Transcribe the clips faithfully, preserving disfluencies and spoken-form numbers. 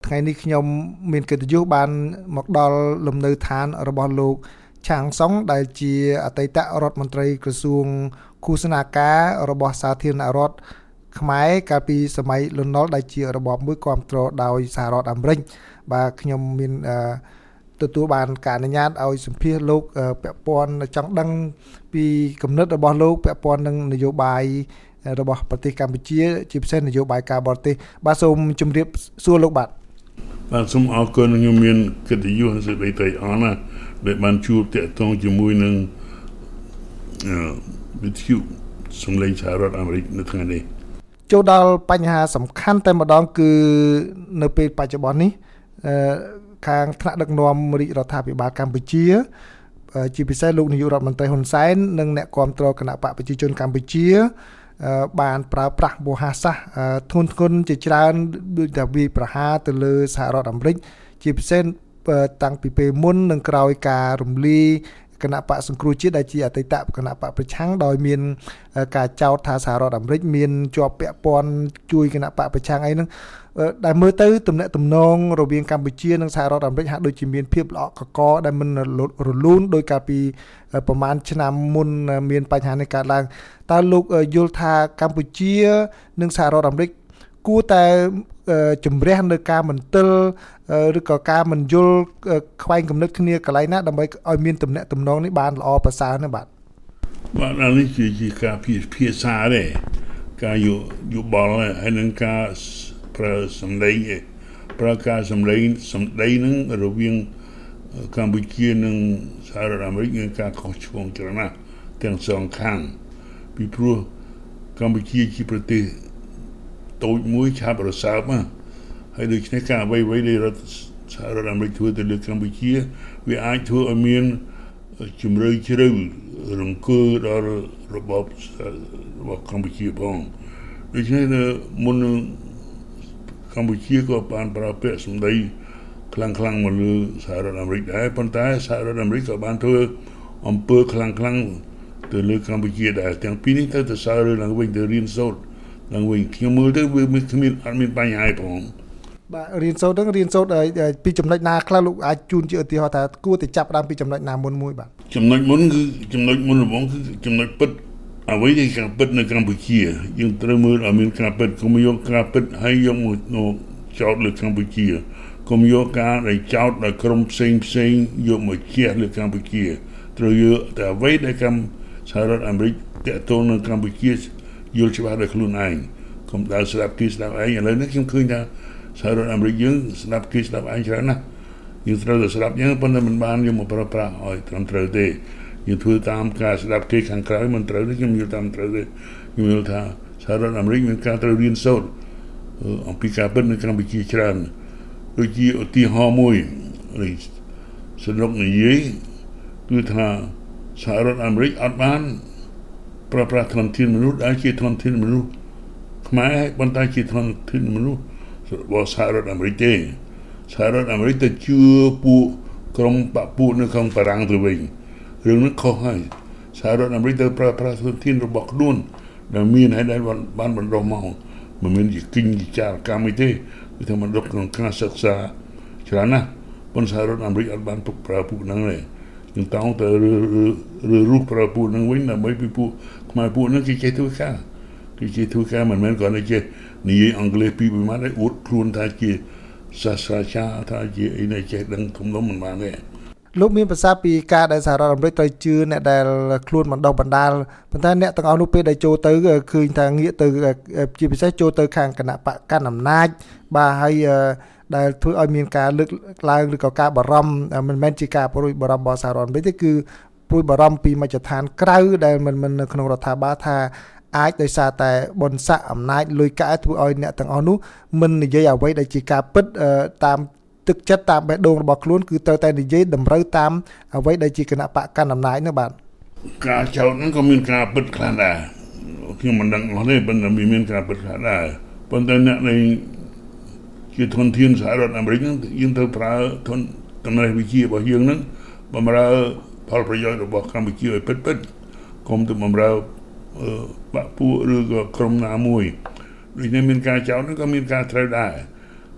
ថ្ងៃនេះខ្ញុំមានកិត្តិយសបានមកដល់លំនៅឋានរបស់លោកឆាងសុងដែលជាអតីតរដ្ឋមន្ត្រីក្រសួងឃោសនាការរបស់សាធារណរដ្ឋខ្មែរកាលពីសម័យលន់នល់ដែលជារបបមួយគ្រប់គ្រងដោយសហរដ្ឋអាមេរិកបាទខ្ញុំមានទទួលបានការអនុញ្ញាតឲ្យសម្ភាសលោកពាក់ព័ន្ធចង់ដឹងពីគំនិតរបស់លោកពាក់ព័ន្ធនឹងនយោបាយរបស់ប្រទេសកម្ពុជាជាពិសេសនយោបាយការបរទេសបាទសូមជម្រាបសួរលោកបាទបាទសូមអរគុណខ្ញុំមានកិត្តិយសសេចក្តីត្រេកអរណាស់ដែលបានជួបតាក់ទងជាមួយនឹងអឺវិទ្យុសំឡេងសហរដ្ឋអាមេរិកនៅថ្ងៃនេះចូលដល់បញ្ហាសំខាន់តែម្ដងគឺនៅពេលបច្ចុប្បន្ននេះអឺខាងថ្នាក់ដឹកនាំរាជរដ្ឋាភិបាលកម្ពុជាជាពិសេសលោកនាយករដ្ឋមន្ត្រីហ៊ុនសែននិងអ្នកគាំទ្រគណៈបកប្រជាជនកម្ពុជាបានប្រើប្រាស់វោហារសាស្ត្រធ្ងន់ធ្ងរជាច្រើនដូចតែវាយប្រហារទៅលើសហរដ្ឋអាមេរិកជាពិសេសតាំងពីពេលមុននិងក្រោយការរំលាយគណៈបកសង្គ្រោះជាតិដែលជាអតីតគណៈបកប្រឆាំងដោយមានការចោទថាសហរដ្ឋអាមេរិកមានជាប់ពាក់ព័ន្ធជួយគណៈបកប្រឆាំងអីហ្នឹងដែលមើលទៅទំនាក់ទំនងរវាងកម្ពុជានិងសហរដ្ឋអាមេរិកហាក់ដូចជាមានភាពល្អក់កកដែលមិនរលូនដោយកាលពីប្រហែលឆ្នាំមុនមានបញ្ហានេះកើតឡើងតើលោកយល់ថាកម្ពុជានិងសហរដ្ឋអាមេរិកគួរតែជំរះនៅការមន្ទិលឬក៏ការមិនយល់ខ្វែងគំនិតគ្នាកន្លែងណាដើម្បីឲ្យមានទំនាក់ទំនងនេះបានល្អប្រសើរណាស់បាទបាទអានេះជាការភាសាដែរការយកយកបលហើយនឹងការប្រើសម្លេងប្រើការសម្លេងសម្ដីនឹងរវាងកម្ពុជានិងសហរដ្ឋអាមេរិកមានការខុសឆ្គងច្រើនណាស់ទាំងសងខាងពីព្រោះកម្ពុជាជាប្រទេសតូចមួយឆាប់រសើបណាហើយដូច្នេះការអ្វីៗដែលរដ្ឋសហរដ្ឋអាមេរិកធ្វើទៅលើកម្ពុជាវាអាចធ្វើឲ្យមានជំរឿជ្រៅរង្គើដល់របបរបស់កម្ពុជាផងដូច្នេះមុននឹងកម្ពុជាក៏បានប្រើពាក្យសម្ដីខ្លាំងខ្លាំងមកលើសហរដ្ឋអាមេរិកដែរប៉ុន្តែសហរដ្ឋអាមេរិកក៏បានធ្វើអំពើខ្លាំងខ្លាំងទៅលើកម្ពុជាដែរទាំងពីរនេះទៅទៅសើឡើងវិញទៅរៀនសូត្រឡើងវិញខ្ញុំមើលទៅវាមានគ្មានអត់មានបញ្ហាផងបាទរៀនសូត្រហ្នឹងរៀនសូត្រពីចំណុចណាខ្លះលោកអាចជូនជាឧទាហរណ៍ថាគួរតែចាប់ផ្ដើមពីចំណុចណាមុនមួយបាទចំណុចមុនគឺចំណុចមុនដំបូងគឺចំណុចពិតអ្វីដែលការពិតនៅកម្ពុជាយើងត្រូវមើលឲ្យមានការពិតកុំយកការពិតហើយយកមកចោទលើកម្ពុជាកុំយកការដែលចោទដល់ក្រុមផ្សេងផ្សេងយកមកជះលើកម្ពុជាត្រូវយកតែអ្វីដែលកម្ពុជាសហរដ្ឋអាមេរិកតាក់ទងនឹងកម្ពុជាយល់ច្បាស់ដល់ខ្លួនឯងកុំដើរស្ដាប់គេស្ដាប់ឯងឥឡូវនេះខ្ញុំឃើញថាសហរដ្ឋអាមេរិកយើងស្ដាប់គេស្ដាប់ឯងច្រើនណាស់យើងត្រូវតែស្ដាប់យ៉ាងប៉ុន្តែមិនបានយកមកប្រើប្រាស់ឲ្យត្រឹមត្រូវទេយើងធ្វើតាមការស្ដាប់គេខាងក្រៅមិនត្រូវទេខ្ញុំយល់តាមត្រូវទេខ្ញុំយល់ថាសហរដ្ឋអាមេរិកមានការត្រូវរៀនសូត្រអំពីការពិតនៅកម្ពុជាច្រើនដូចជាឧទាហរណ៍មួយសនុកនិយាយគឺថាសហរដ្ឋអាមេរិកអត់បានប្រើប្រាស់ធនធានមនុស្សដែលជាធនធានមនុស្សខ្មែរប៉ុន្តែជាធនធានមនុស្សរបស់សហរដ្ឋអាមេរិកទេសហរដ្ឋអាមេរិកទៅជឿពួកក្រុមបពុនៅក្នុងបារាំងទៅវិញរឿងនេះខុសហើយសហរដ្ឋអាមេរិកទៅប្រើប្រាស់ធនធានរបស់ខ្លួនដែលមានហើយដែលបានបណ្ដុះមកមិនមែនជាគិញជាចារកម្មអីទេគឺថាបណ្ដុះក្នុងការសិក្សាច្រើនណាស់ប៉ុន្តែសហរដ្ឋអាមេរិកអត់បានប្រើពួកហ្នឹងទេយើងតោងទៅឬរុះប្រើពួកហ្នឹងវិញដើម្បីពីពួកខ្មែរពួកហ្នឹងគេចេះធ្វើការគេចេះធ្វើការមិនមែនគ្រាន់តែចេះនិយាយអង់គ្លេសពីពីមកឲ្យអួតខ្លួនថាជាសាស្ត្រាចារ្យថាជាអីដែលចេះដឹងធំដុំមិនបានទេលោកមានប្រសាសន៍ពីការដែលសហរដ្ឋអាមេរិកត្រូវជឿអ្នកដែលខ្លួនបណ្ដុះបណ្ដាលប៉ុន្តែអ្នកទាំងអស់នោះពេលដែលចូលទៅឃើញថាងាកទៅជាពិសេសចូលទៅខាងគណៈបកកាន់អំណាចបាទហើយដែលធ្វើឲ្យមានការលើកឡើងឬក៏ការបារម្ភមិនមែនជាការព្រួយបារម្ភរបស់សហរដ្ឋអាមេរិកទេគឺព្រួយបារម្ភពីមជ្ឈដ្ឋានក្រៅដែលមិនមិននៅក្នុងរដ្ឋាភិបាលថាអាចដោយសារតែបនស័កអំណាចលុយកាក់ធ្វើឲ្យអ្នកទាំងអស់នោះមិននិយាយអ្វីដែលជាការពិតតាមទឹកចិត្តតាមបេះដូងរបស់ខ្លួនគឺត្រូវតែនិយាយតម្រូវតាមអ្វីដែលជាគណៈបកកាន់អំណាចនោះបាទការចោទហ្នឹងក៏មានការពិតខ្លះដែរខ្ញុំមិនដឹងអស់ទេប៉ុន្តែមានការពិតខ្លះដែរប៉ុន្តែអ្នកនៃជាធនធានសហរដ្ឋអាមេរិកហ្នឹងយើងត្រូវប្រើធនចំណេះវិជ្ជារបស់យើងហ្នឹងបម្រើផលប្រយោជន៍របស់កម្ពុជាឲ្យពិតពិតកុំទៅបម្រើបពុឬក៏ក្រុមណាមួយដូចនេះមានការចោទហ្នឹងក៏មានការត្រូវដែរ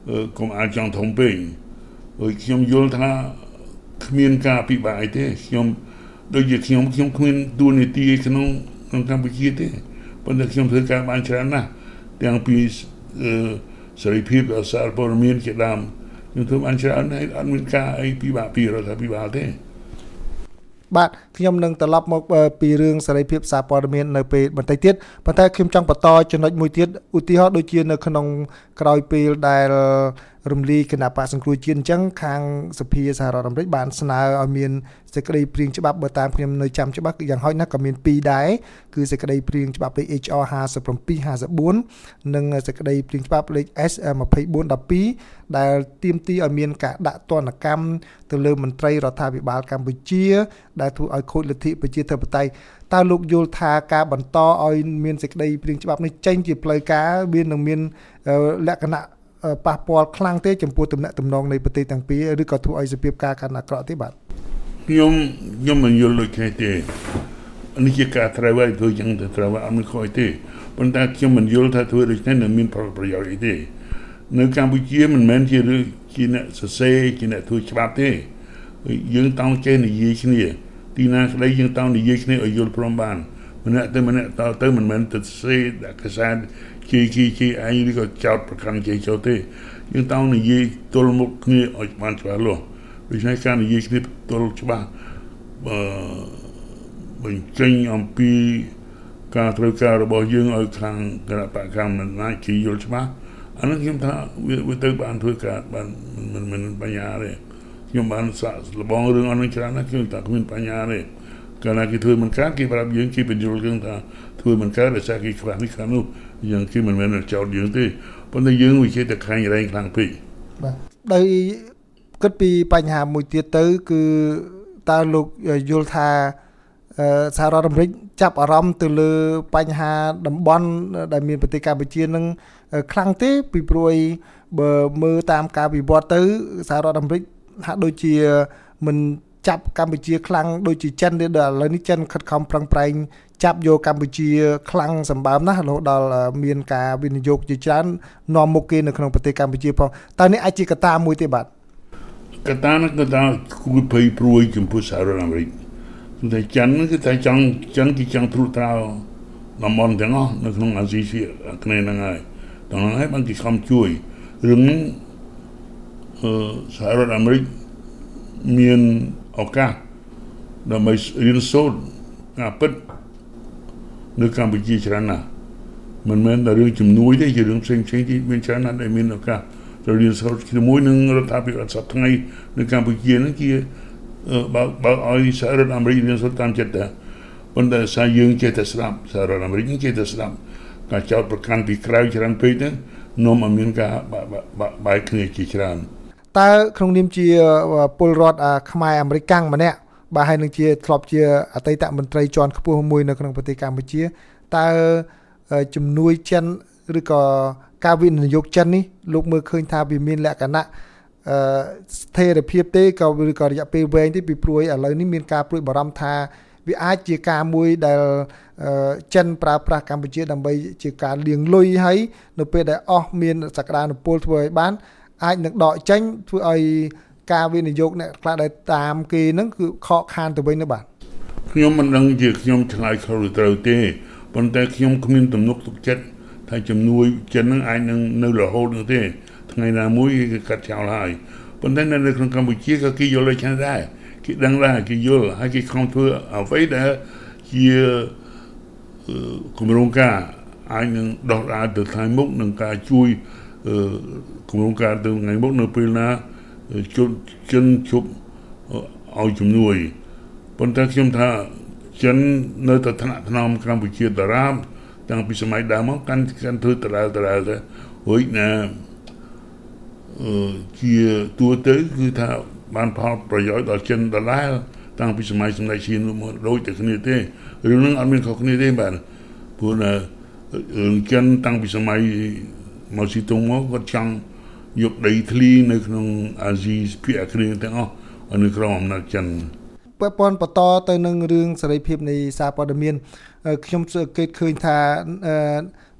កុំអាចចង់ធំពេកហើយខ្ញុំយល់ថាគ្មានការពិបាកទេខ្ញុំដូចជាខ្ញុំខ្ញុំគ្មានតួនាទីក្នុងក្នុងកម្ពុជាទេប៉ុន្តែខ្ញុំធ្វើការបានច្រើនណាស់ទាំងពីសេរីភាពអសារព័ត៌មានជាដើមខ្ញុំធ្វើបានច្រើនហើយអត់មានការអីពិបាកពីរដ្ឋាភិបាលទេបាទខ្ញុំនឹងត្រឡប់មកពីរឿងសេរីភាពសារព័ត៌មាននៅពេលបន្តិចទៀតប៉ុន្តែខ្ញុំចង់បន្តចំណុចមួយទៀតឧទាហរណ៍ដូចជានៅក្នុងក្រោយពេលដែលរំលាយគណៈបកសង្គ្រោះជាតិអញ្ចឹងខាងសភាសហរដ្ឋអាមេរិកបានស្នើឲ្យមានសេចក្តីព្រាងច្បាប់បើតាមខ្ញុំនៅចាំច្បាប់យ៉ាងហោចណាស់ក៏មានពីរដែរគឺសេចក្តីព្រាងច្បាប់លេខ H R ห้าสิบเจ็ด ห้าสิบสี่និងសេចក្តីព្រាงច្បាប់លេខ S ยี่สิบสี่ สิบสองដែលទាមទារឲ្យមានការដាក់ទណ្ឌកម្មទៅលើមន្ត្រីរដ្ឋាភិបាលកម្ពុជាដែលធ្វើឲ្យខូចលទ្ធិប្រជាធិបតេយ្យតើលោកយល់ថាការបន្តឲ្យមានសេចក្តីព្រាងច្បាប់នេះចេញជាផ្លូវការវានឹងមានលក្ខណៈប៉ះពាល់ខ្លាំងទេចំពោះទំនាក់ទំនងនៃប្រទេសទាំងពីរឬក៏ធ្វើឲ្យសភាពការកាន់អាក្រក់ទេបាទខ្ញុំខ្ញុំមិនយល់ដូចគ្នាទេនេះជាការត្រូវឲ្យធ្វើយ៉ាងទៅត្រូវអត់មានខុសទេប៉ុន្តែខ្ញុំមិនយល់ថាធ្វើដូច្នេះនឹងមានផលប្រយោជន៍អីទេនៅកម្ពុជាមិនមែនជាជាអ្នកសរសេរជាអ្នកធ្វើច្បាប់ទេយើងតោងចេះនិយាយគ្នាទីណាក្តីយើងតោងនិយាយគ្នាឲ្យយល់ព្រមបានម្នាក់ទៅម្នាក់តទៅមិនមែនទៅសរសេរដាក់កសានជាជាជាអញឬក៏ចោតប្រកាន់ជាចូលទេយើងតោងនិយាយទល់មុខគ្នាឲ្យបានច្បាស់លាស់ដូច្នេះការនិយាយគ្នាទល់ច្បាស់អឺបញ្ចេញអំពីការត្រូវការរបស់យើងឲ្យខាងគណៈបកកម្មាណាជាយល់ច្បាស់អានោះខ្ញុំថាវាទៅបានធ្វើការបានមិនមិនបញ្ហាទេខ្ញុំបានសាកល្បងរឿងអស់នឹងច្រើនណាស់ខ្ញុំថាគ្មានបញ្ហាទេកាលណាគេធ្វើមិនកើតគេប្រាប់យើងគេបញ្យល់យើងថាធ្វើមិនកើតដោយសារគេខ្វះនេះខ្វះនោះយ៉ាងគេមិនមែនចោទយើងទេប៉ុន្តែយើងវាជាតែខាញ់រែងខ្លាំងពេកបាទដោយគិតពីបញ្ហាមួយទៀតទៅគឺតើលោកយល់ថាសហរដ្ឋអាមេរិកចាប់អារម្មណ៍ទៅលើបញ្ហាតំបន់ដែលមានប្រទេសកម្ពុជានឹងខ្លាំងទេពីព្រោះបើមើលតាមការវិវត្តទៅសហរដ្ឋអាមេរិកហាក់ដូចជាមិនចាប់កម្ពុជាខ្លាំងដូចជាចិនទេដល់ឥឡូវនេះចិនខិតខំប្រឹងប្រែងចាប់យកកម្ពុជាខ្លាំងសម្បើមណាស់រហូតដល់មានការវិនិយោគជាច្រើននាំមុខគេនៅក្នុងប្រទេសកម្ពុជាផងតើនេះអាចជាកត្តាមួយទេបាទកត្តានោះកត្តាគួរភ័យព្រួយចំពោះសហរដ្ឋអាមេរិកតែចិនគឺតែចង់ចិនគេចង់ត្រួតត្រាតំបន់ទាំងអស់នៅក្នុងអាស៊ីអាគ្នេយ៍ហ្នឹងហើយដល់ហ្នឹងហើយបានគេខំជួយរឿងនេះអឺសហរដ្ឋអាមេរិកមានឱកាសដើម្បីរៀនសូត្រការពិតនៅកម្ពុជាច្រើនណាស់មិនមែនតែរឿងជំនួយទេជារឿងផ្សេងផ្សេងទីមានច្រើនណាស់ដែលមានឱកាសទៅរៀនសូត្រជាមួយនឹងរដ្ឋាភិបាលសប្តាហ៍ថ្ងៃនៅកម្ពុជាហ្នឹងជាបើបើឲ្យសហរដ្ឋអាមេរិករៀនសូត្រតាមចិត្តតែប៉ុន្តែសារយើងចេះតែស្ដាប់សហរដ្ឋអាមេរិកចេះតែស្ដាប់ការចោទប្រកាន់ពីក្រៅច្រើនពេកទៅនាំឲ្យមានការបែកគ្នាជាច្រើនតើក្នុងនាមជាពលរដ្ឋខ្មែរអាមេរិកាំងម្នាក់បាទហើយនឹងជាធ្លាប់ជាអតីតមន្ត្រីជាន់ខ្ពស់មួយនៅក្នុងប្រទេសកម្ពុជាតើជំនួយចិនឬក៏ការវិនិយោគចិននេះលោកមើលឃើញថាវាមានលក្ខណៈអឺស្ថិរភាពទេក៏ឬក៏រយៈពេលវែងទេពីព្រោះឥឡូវនេះមានការព្រួយបារម្ភថាវាអាចជាការមួយដែលចិនប្រើប្រាស់កម្ពុជាដើម្បីជាការលាងលុយហើយនៅពេលដែលអស់មានសក្តានុពលធ្វើឲ្យបានអាចនឹងដកចេញធ្វើឲ្យការវិនិយោគអ្នកខ្លះដែលតាមគេហ្នឹងគឺខកខានទៅវិញទៅបាទខ្ញុំមិនដឹងជាខ្ញុំឆ្លើយខុសឬត្រូវទេប៉ុន្តែខ្ញុំគ្មានទំនុកទុកចិត្តថាជំនួយចិនហ្នឹងអាចនឹងនៅរហូតនោះទេថ្ងៃណាមួយគេកាត់ចោលហើយប៉ុន្តែនៅក្នុងកម្ពុជាក៏គេយល់ដូចគ្នាដែរគេដឹងដែរគេយល់ហើយគេខំធ្វើអ្វីដែលជាគម្រោងការអាចនឹងដោះស្រាយទៅថ្ងៃមុខនឹងការជួយគម្រោងការទៅថ្ងៃមុខនៅពេលណាជន់ចិនជប់ឲ្យជំនួយប៉ុន្តែខ្ញុំថាចិននៅតែថ្នាក់ថ្នមកម្ពុជាតារាមតាំងពីសម័យដើមមកកាន់កាន់ធ្វើតារាតារាទៅរួចណាអឺជាទួទៅគឺថាបានផលប្រយោជន៍ដល់ចិនដដែលតាំងពីសម័យសម្ដេចឈៀនមកដូចតែគ្នាទេរឿងហ្នឹងអត់មានខុសគ្នាទេបាទព្រោះណាចិនតាំងពីសម័យមកស៊ីតុងមកគាត់ចង់យកដីធ្លីនៅក្នុងអាស៊ីភាគអាគ្នេយ៍ទាំងអស់នៅក្រោមអំណាចចិនពាក់ព័ន្ធបន្តទៅនឹងរឿងសេរីភាពនៃសារព័ត៌មានខ្ញុំសង្កេតឃើញថា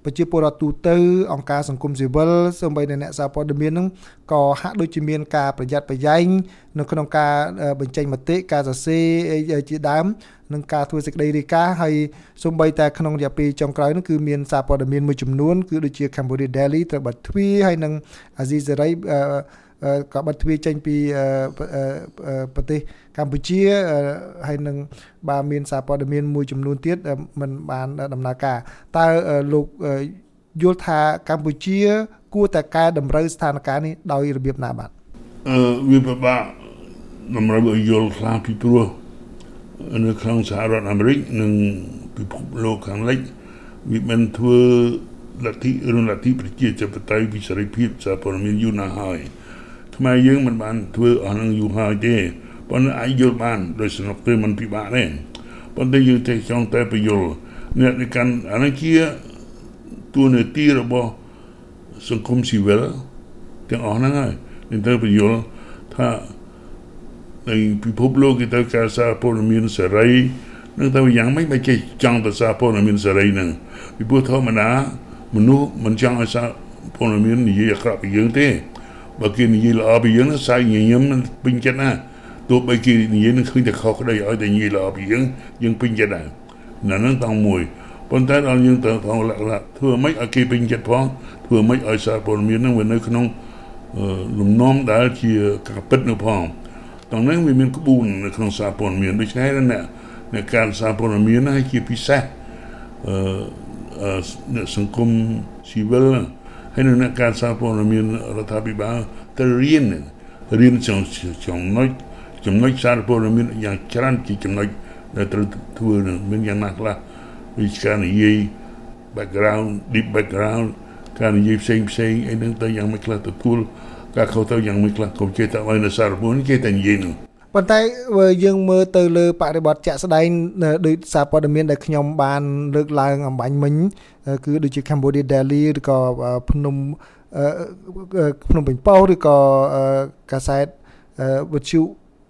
ប្រជាពលរដ្ឋទូទៅអង្គការសង្គមស៊ីវិលសូម្បីតែអ្នកសារព័ត៌មានហ្នឹងក៏ហាក់ដូចជាមានការប្រយ័ត្នប្រយែងនៅក្នុងការបញ្ចេញមតិការសរសេរជាដើមនឹងការធ្វើសេចក្តីរាយការណ៍ហើយសូម្បីតែក្នុងរយៈពេលចុងក្រោយនោះគឺមានសារព័ត៌មានមួយចំនួនគឺដូចជា Cambodia Daily ត្រូវបាត់ទ្វារហើយនឹង Aziz Saray ក៏បាត់ទ្វារចេញពីប្រទេសកម្ពុជាហើយនឹងបានមានសារព័ត៌មានមួយចំនួនទៀតមិនបានដំណើរការតើលោកយល់ថាកម្ពុជាគួរតែកែតម្រូវស្ថានភាពនេះដោយរបៀបណាបាទអឺវាពិបាកតម្រូវឲ្យយល់ខ្លះពីព្រោះនៅក្នុងសហរដ្ឋអាមេរិកនិងពិភពលោកខាងលិចវាបានធ្វើលទ្ធិរឿងលទ្ធិប្រជាធិបតេយ្យវិសេរីភាពសារព័ត៌មានយូរណាស់ហើយខ្មែរយើងមិនបានធ្វើអស់នឹងយូរហើយទេប៉ុន្តែអាចយល់បានដោយសំណុកទៅมันពិបាកដែរប៉ុន្តែយើងតែចង់តែបញ្យល់អ្នកในการអានេះជាទួនាទីរបស់សង្គមស៊ីវិលទាំងអស់ហ្នឹងហើយនឹងទៅបញ្យល់ថាในពិភពលោកគេត្រូវការសារព័ត៌មានសេរីនឹងទៅយ៉ាងម៉េចមិនចេះចង់ទៅសារព័ត៌មានសេរីហ្នឹងពីព្រោះធម្មតាមនុស្សមិនចង់ឲ្យសារព័ត៌មាននិយាយអាក្រក់ពីយើងទេបើគេនិយាយល្អពីយើងណាសាយញញឹមពេញចិត្តណាទោះបីគេនិយាយនឹងឃើញតែខុសក្តីឲ្យតែនិយាយល្អពីយើងយើងពេញចិត្តដែរណាហ្នឹងតង់មួយប៉ុន្តែដល់យើងទៅផងលក្ខណៈធ្វើម៉េចឲ្យគេពេញចិត្តផងធ្វើម៉េចឲ្យសារព័ត៌មានហ្នឹងវានៅក្នុងលំនាំដែលជាការពិតនៅផងតង់ហ្នឹងវាមានក្បួននៅក្នុងសារព័ត៌មានដូច្នេះអ្នកអ្នកការសារព័ត៌មានហ្នឹងជាពិសេសអឺអ្នកសង្គមស៊ីវិលហើយនៅអ្នកការសារព័ត៌មានរដ្ឋាភិបាលទៅរៀនរៀនចំណុចចំណុចសារព័ត៌មានយ៉ាងច្រើនជាចំណុចដែលត្រូវធ្វើមានយ៉ាងណាខ្លះវិជាការនិយាយ background deep background ការនិយាយផ្សេងផ្សេងអីហ្នឹងទៅយ៉ាងមិនខ្លះទទួលការខុសទៅយ៉ាងមិនខ្លះកុំចេះតែឲ្យនៅសារព័ត៌មានគេតែនិយាយនោះប៉ុន្តែយើងមើលទៅលើបរិបទជាក់ស្ដែងដោយសារព័ត៌មានដែលខ្ញុំបានលើកឡើងអំបញ្ញមិញគឺដូចជា Cambodia Daily ឬក៏ភ្នំភ្នំពេញប៉ុស្តិ៍ឬក៏កាសែតវិទ្យុ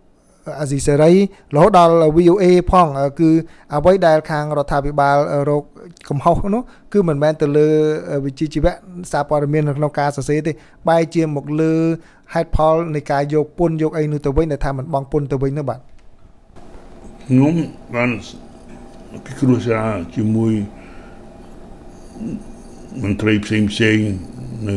Aziz Saray រហូតដល់ វី អូ เอ ផងគឺអ្វីដែលខាងរដ្ឋាភិបាលរកកំហុសនោះគឺមិនមែនទៅលើវិជ្ជាជីវៈសារព័ត៌មានក្នុងការសរសេរទេបែរជាមកលើហេតុផលនៃការយកពន្ធយកអីនោះទៅវិញដែលថាមិនបងពន្ធទៅវិញនោះបាទខ្ញុំបានពិគ្រោះសារជាមួយមន្ត្រីផ្សេងផ្សេងនៅ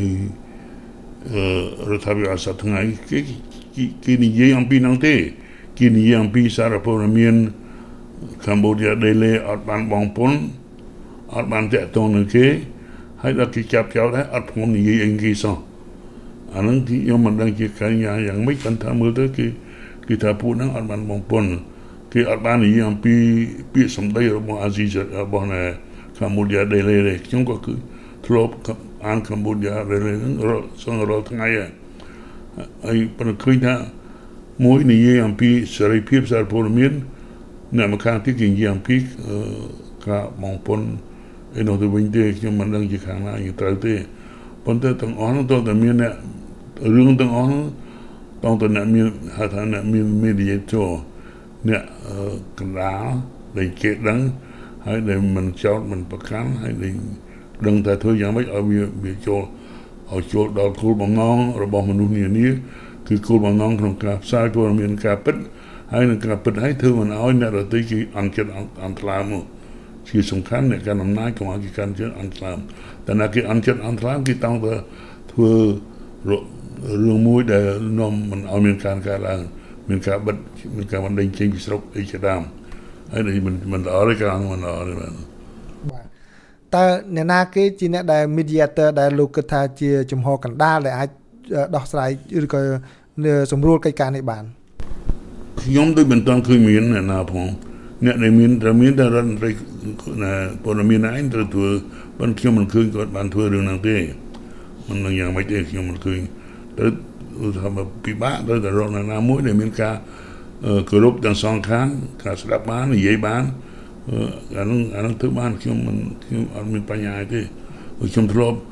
រដ្ឋាភិបាលសប្តាហ៍ថ្ងៃគេគេនិយាយអំពីនោះទេគេនិយាយអំពីសារព័ត៌មាន Cambodia Daily អត់បានបងពន្ធអត់បានតាក់ទងនឹងគេហើយដល់គេចាប់ចោលដែរអត់ខ្ញុំនិយាយអីគេសោះអានឹងខ្ញុំមិនដឹងជាការយ៉ាងម៉េចប៉ុន្តែមើលទៅគេគេថាពួកហ្នឹងអត់បានបងពន្ធគេអត់បាននិយាយអំពីពាក្យសម្ដីរបស់ Aziz របស់ Cambodia Daily ទេខ្ញុំក៏គឺធ្លាប់អាន Cambodia Daily ហ្នឹងសងរាល់ថ្ងៃហើយប៉ុន្តែឃើញថាមួយនិយាយអំពីសេរីភាពសារព័ត៌មានអ្នកម្ខាងទៀតគេនិយាយអំពីការបងពន្ធឯនោះទៅវិញទេខ្ញុំមិនដឹងជាខាងណាយើងត្រូវទេប៉ុន្តែទាំងអស់នោះតើតែមានអ្នករឿងទាំងអស់នោះតើតើអ្នកមានហៅថាអ្នកមាន mediator អ្នកកណ្ដាលដែលគេដឹងហើយដែលមិនចោទមិនប្រកាន់ហើយដែលដឹងតែធ្វើយ៉ាងម៉េចឲ្យវាវាចូលឲ្យចូលដល់គោលបំណងរបស់មនុស្សនានាគឺគោលបំណងក្នុងការផ្សាយព័ត៌មានការពិតហើយនឹងការពិតឲ្យធ្វើមិនឲ្យអ្នកដទៃគេអន់ចិត្តអន់ថ្លើមជាសំខាន់អ្នកកាន់អំណាចកុំឲ្យគេកាន់ចិត្តអន់ថ្លើមតែអ្នកគេអន់ចិត្តអន់ថ្លើមគេតង់ទៅធ្វើរឿងមួយដែលនាំមិនឲ្យមានការកើតឡើងមានការបិទមានការបណ្ដេញចេញពីស្រុកអីជាដើមហើយមិនមិនល្អទេការមិនល្អទេបាទតើអ្នកណាគេជាអ្នកដែល mediator ដែលលោកគិតថាជាចំហកណ្ដាលដែលអាចដោះស្រាយឬក៏សម្រួលកិច្ចការនេះបានខ្ញុំដូចមិនទាន់ឃើញមានអ្នកណាផងអ្នកដែលមានតែមានតែរដ្ឋមន្ត្រីព័ត៌មានឯងត្រូវធ្វើប៉ុន្តែខ្ញុំមិនឃើញគាត់បានធ្វើរឿងហ្នឹងទេមិននឹងយ៉ាងម៉េចទេខ្ញុំមិនឃើញទៅថាពិបាកទៅតែរកអ្នកណាមួយដែលមានការគោរពទាំងសងខាងការស្ដាប់បាននិយាយបានអានឹងអានឹងធ្វើបានខ្ញុំមិនខ្ញុំអត់មានបញ្ហាទេខ្ញុំធ្លាប់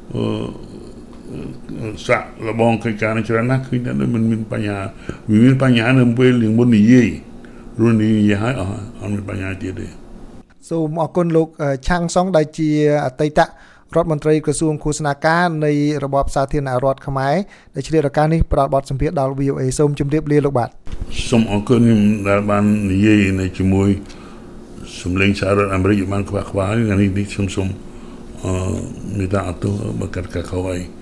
សាក់លបងកិច្ចការច្រើនណាស់ឃើញតែមិនមានបញ្ហាវាមានបញ្ហានៅពេលយើងមុននិយាយរួចនិយាយឲ្យអត់មានបញ្ហាទៀតទេសូមអរគុណលោកឆាំងសុងដែលជាអតីតរដ្ឋមន្ត្រីក្រសួងឃោសនាការនៃរបបសាធារណរដ្ឋខ្មែរដែលឆ្លៀតឱកាសនេះផ្ដល់បទសម្ភាសន៍ដល់ V O A សូមជម្រាបលាលោកបាទសូមអរគុណដែលបាននិយាយនៅជាមួយសម្លេងសហរដ្ឋអាមេរិកបានខ្វះខ្វល់ថ្ងៃនេះខ្ញុំសូមអឺមេត្តាអត់ទោសបើកាត់ការខុសអី